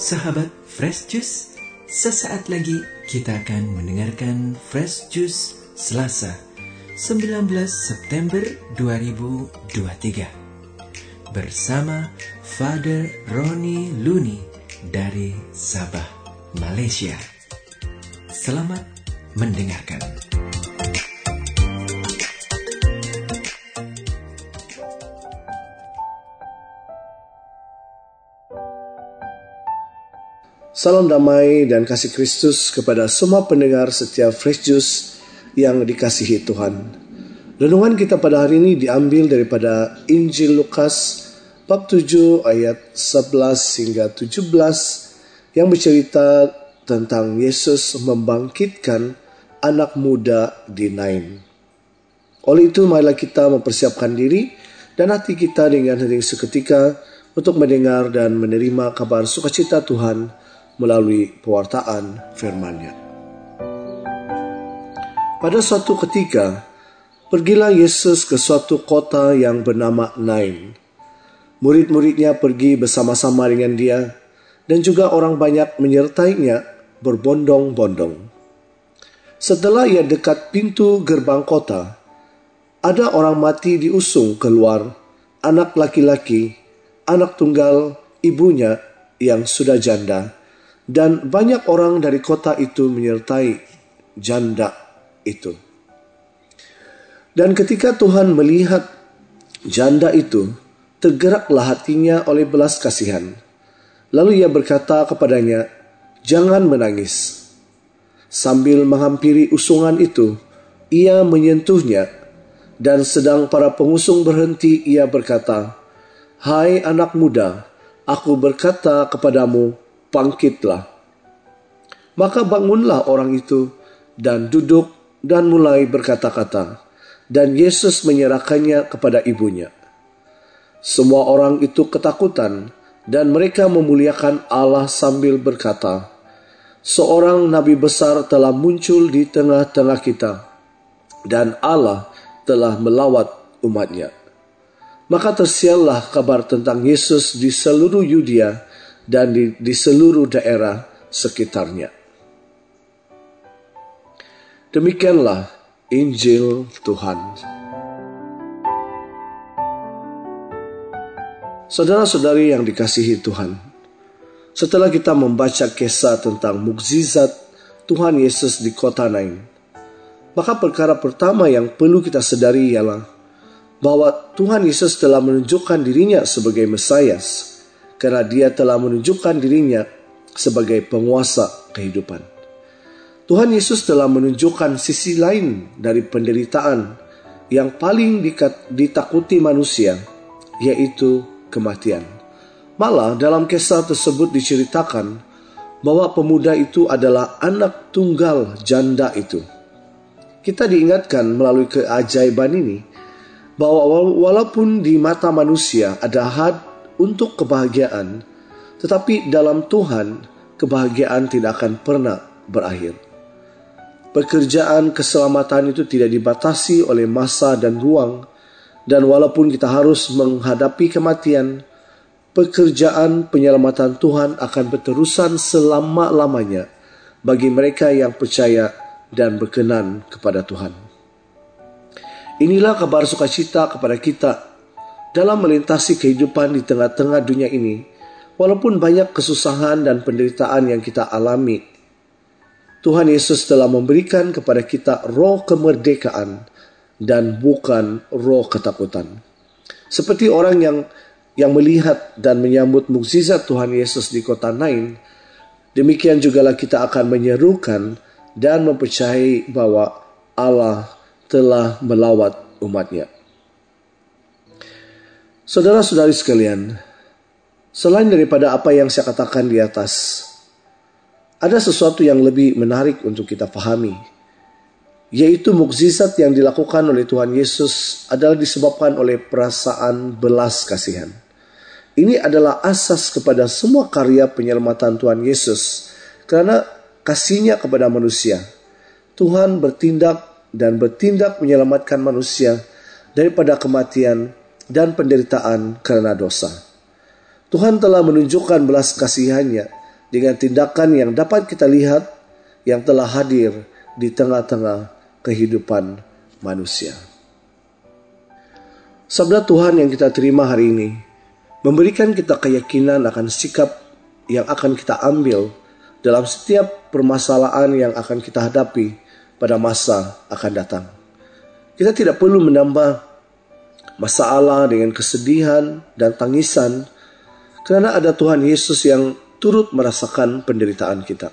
Sahabat Fresh Juice, sesaat lagi kita akan mendengarkan Fresh Juice Selasa 19 September 2023 bersama Father Roni Luni dari Sabah, Malaysia. Selamat mendengarkan. Salam damai dan kasih Kristus kepada semua pendengar setiap Fresh Juice yang dikasihi Tuhan. Renungan kita pada hari ini diambil daripada Injil Lukas bab 7 ayat 11 hingga 17 yang bercerita tentang Yesus membangkitkan anak muda di Nain. Oleh itu marilah kita mempersiapkan diri dan hati kita dengan hening seketika untuk mendengar dan menerima kabar sukacita Tuhan melalui pewartaan firman-Nya. Pada suatu ketika, pergilah Yesus ke suatu kota yang bernama Nain. Murid-muridnya pergi bersama-sama dengan dia, dan juga orang banyak menyertainya berbondong-bondong. Setelah ia dekat pintu gerbang kota, ada orang mati diusung keluar, anak laki-laki, anak tunggal ibunya yang sudah janda, dan banyak orang dari kota itu menyertai janda itu. Dan ketika Tuhan melihat janda itu, tergeraklah hatinya oleh belas kasihan. Lalu ia berkata kepadanya, "Jangan menangis." Sambil menghampiri usungan itu, ia menyentuhnya, dan sedang para pengusung berhenti, ia berkata, "Hai anak muda, aku berkata kepadamu, bangkitlah." Maka bangunlah orang itu dan duduk dan mulai berkata-kata, dan Yesus menyerahkannya kepada ibunya. Semua orang itu ketakutan dan mereka memuliakan Allah sambil berkata, "Seorang nabi besar telah muncul di tengah-tengah kita, dan Allah telah melawat umatnya." Maka tersiarlah kabar tentang Yesus di seluruh Yudea dan di seluruh daerah sekitarnya. Demikianlah Injil Tuhan. Saudara-saudari yang dikasihi Tuhan, setelah kita membaca kisah tentang mukjizat Tuhan Yesus di kota Nain, maka perkara pertama yang perlu kita sadari ialah bahwa Tuhan Yesus telah menunjukkan dirinya sebagai Mesias, karena dia telah menunjukkan dirinya sebagai penguasa kehidupan. Tuhan Yesus telah menunjukkan sisi lain dari penderitaan yang paling ditakuti manusia, yaitu kematian. Malah dalam kisah tersebut diceritakan bahwa pemuda itu adalah anak tunggal janda itu. Kita diingatkan melalui keajaiban ini bahwa walaupun di mata manusia ada had untuk kebahagiaan, tetapi dalam Tuhan kebahagiaan tidak akan pernah berakhir. Pekerjaan keselamatan itu tidak dibatasi oleh masa dan ruang, dan walaupun kita harus menghadapi kematian, pekerjaan penyelamatan Tuhan akan berterusan selama-lamanya bagi mereka yang percaya dan berkenan kepada Tuhan. Inilah kabar sukacita kepada kita dalam melintasi kehidupan di tengah-tengah dunia ini, walaupun banyak kesusahan dan penderitaan yang kita alami. Tuhan Yesus telah memberikan kepada kita roh kemerdekaan dan bukan roh ketakutan. Seperti orang yang melihat dan menyambut mukjizat Tuhan Yesus di kota Nain, demikian jugalah kita akan menyerukan dan mempercayai bahwa Allah telah melawat umatnya. Saudara-saudari sekalian, selain daripada apa yang saya katakan di atas, ada sesuatu yang lebih menarik untuk kita pahami, yaitu mukjizat yang dilakukan oleh Tuhan Yesus adalah disebabkan oleh perasaan belas kasihan. Ini adalah asas kepada semua karya penyelamatan Tuhan Yesus, karena kasihnya kepada manusia. Tuhan bertindak menyelamatkan manusia daripada kematian dan penderitaan karena dosa. Tuhan telah menunjukkan belas kasihannya dengan tindakan yang dapat kita lihat yang telah hadir di tengah-tengah kehidupan manusia. Sabda Tuhan yang kita terima hari ini memberikan kita keyakinan akan sikap yang akan kita ambil dalam setiap permasalahan yang akan kita hadapi pada masa akan datang. Kita tidak perlu menambah masalah dengan kesedihan dan tangisan, karena ada Tuhan Yesus yang turut merasakan penderitaan kita.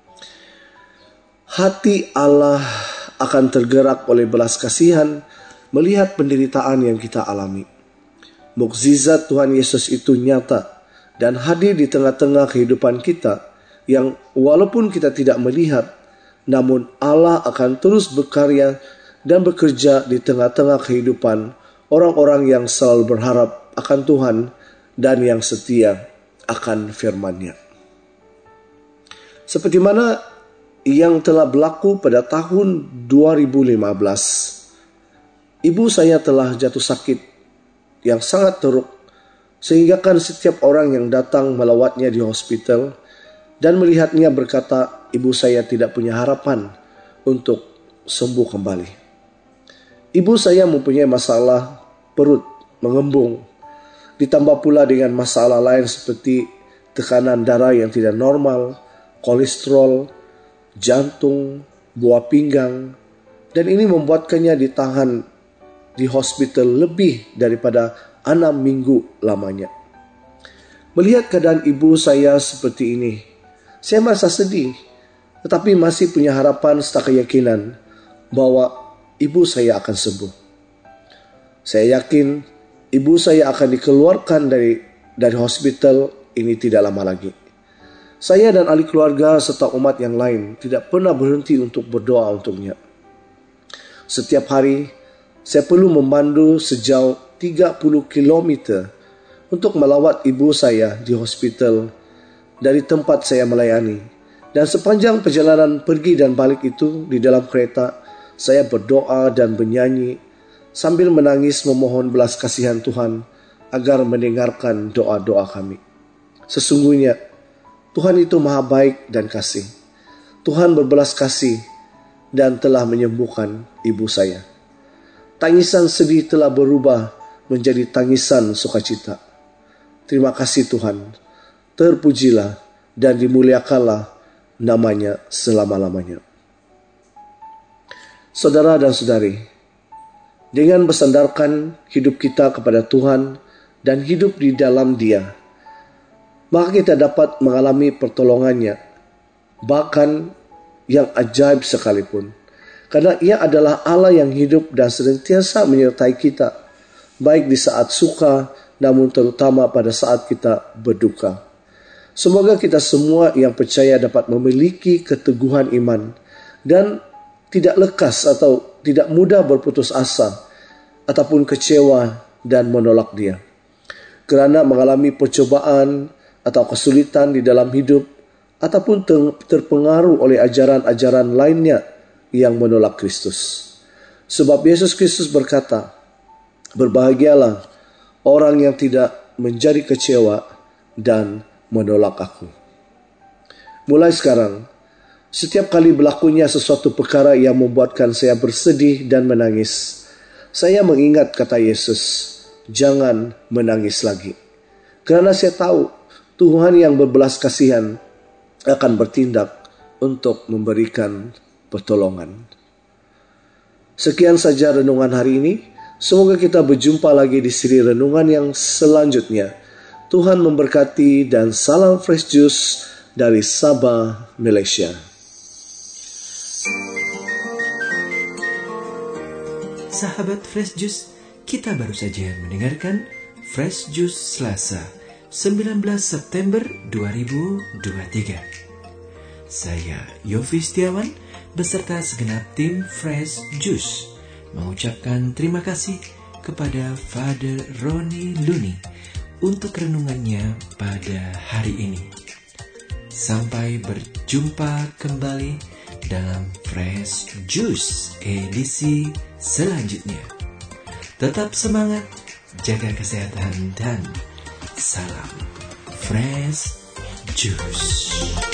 Hati Allah akan tergerak oleh belas kasihan melihat penderitaan yang kita alami. Mukjizat Tuhan Yesus itu nyata dan hadir di tengah-tengah kehidupan kita, yang walaupun kita tidak melihat, namun Allah akan terus berkarya dan bekerja di tengah-tengah kehidupan orang-orang yang selalu berharap akan Tuhan dan yang setia akan firman-Nya. Seperti mana yang telah berlaku pada tahun 2015, ibu saya telah jatuh sakit yang sangat teruk, sehingga kan setiap orang yang datang melawatnya di hospital dan melihatnya berkata, ibu saya tidak punya harapan untuk sembuh kembali. Ibu saya mempunyai masalah perut mengembung, ditambah pula dengan masalah lain seperti tekanan darah yang tidak normal, kolesterol, jantung, buah pinggang, dan ini membuatkannya ditahan di hospital lebih daripada 6 minggu lamanya. Melihat keadaan ibu saya seperti ini, saya merasa sedih, tetapi masih punya harapan serta keyakinan bahwa ibu saya akan sembuh. Saya yakin ibu saya akan dikeluarkan dari hospital ini tidak lama lagi. Saya dan ahli keluarga serta umat yang lain tidak pernah berhenti untuk berdoa untuknya. Setiap hari, saya perlu memandu sejauh 30 km untuk melawat ibu saya di hospital dari tempat saya melayani. Dan sepanjang perjalanan pergi dan balik itu di dalam kereta, saya berdoa dan bernyanyi sambil menangis memohon belas kasihan Tuhan agar mendengarkan doa-doa kami. Sesungguhnya, Tuhan itu maha baik dan kasih. Tuhan berbelas kasih dan telah menyembuhkan ibu saya. Tangisan sedih telah berubah menjadi tangisan sukacita. Terima kasih Tuhan. Terpujilah dan dimuliakanlah namanya selama-lamanya. Saudara dan saudari, dengan bersandarkan hidup kita kepada Tuhan dan hidup di dalam Dia, maka kita dapat mengalami pertolongannya, bahkan yang ajaib sekalipun. Karena Ia adalah Allah yang hidup dan senantiasa menyertai kita, baik di saat suka, namun terutama pada saat kita berduka. Semoga kita semua yang percaya dapat memiliki keteguhan iman dan tidak lekas atau tidak mudah berputus asa ataupun kecewa dan menolak Dia. Kerana mengalami percobaan atau kesulitan di dalam hidup ataupun terpengaruh oleh ajaran-ajaran lainnya yang menolak Kristus. Sebab Yesus Kristus berkata, berbahagialah orang yang tidak menjadi kecewa dan menolak aku. Mulai sekarang, setiap kali berlakunya sesuatu perkara yang membuatkan saya bersedih dan menangis, saya mengingat kata Yesus, jangan menangis lagi. Kerana saya tahu Tuhan yang berbelas kasihan akan bertindak untuk memberikan pertolongan. Sekian saja renungan hari ini. Semoga kita berjumpa lagi di siri renungan yang selanjutnya. Tuhan memberkati dan salam Fresh Juice dari Sabah, Malaysia. Sahabat Fresh Juice, kita baru saja mendengarkan Fresh Juice Selasa, 19 September 2023. Saya Yofi Setiawan beserta segenap tim Fresh Juice mengucapkan terima kasih kepada Father Roni Luni untuk renungannya pada hari ini. Sampai berjumpa kembali dalam Fresh Juice edisi selanjutnya. Tetap semangat, jaga kesehatan dan salam Fresh Jus.